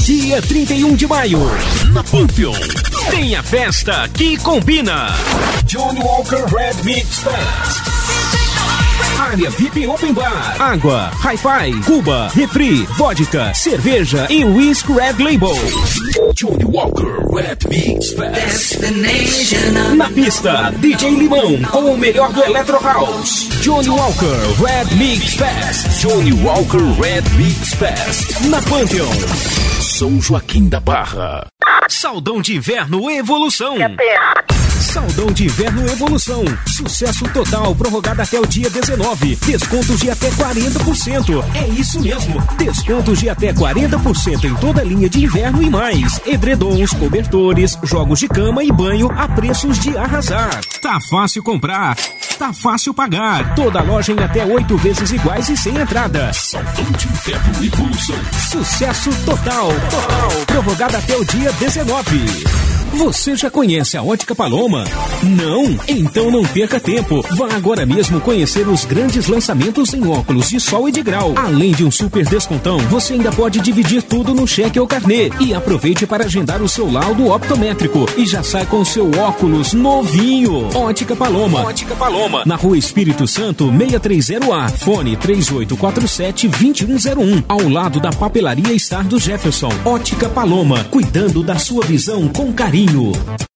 Dia 31 de maio, na Pantheon, tem a festa que combina. Johnny Walker Red Mix Fest. Área VIP Open Bar, água, hi-fi, Cuba, refri, vodka, cerveja e whisky Red Label. Johnny Walker Red Mix Fest. Na pista, DJ Limão com o melhor do Electro House. Johnny Walker Red Mix Fest. Johnny Walker Red Mix Fest. Na Pantheon, São Joaquim da Barra. Saldão de Inverno Evolução. Saldão de Inverno Evolução. Sucesso total, prorrogado até o dia 19. Descontos de até 40%. É isso mesmo. Descontos de até 40% em toda a linha de inverno e mais. Edredons, cobertores, jogos de cama e banho a preços de arrasar. Tá fácil comprar. Tá fácil pagar. Toda loja em até 8 vezes iguais e sem entrada. Saldão de Inverno Evolução. Sucesso total. Prorrogado até o dia 19. Você já conhece a Ótica Paloma? Não? Então não perca tempo. Vá agora mesmo conhecer os grandes lançamentos em óculos de sol e de grau. Além de um super descontão, você ainda pode dividir tudo no cheque ou carnê. E aproveite para agendar o seu laudo optométrico. E já sai com o seu óculos novinho. Ótica Paloma. Ótica Paloma. Na Rua Espírito Santo, 630A. Fone 3847-2101. Ao lado da Papelaria Star do Jefferson. Ótica Paloma. Cuidando da sua visão com carinho.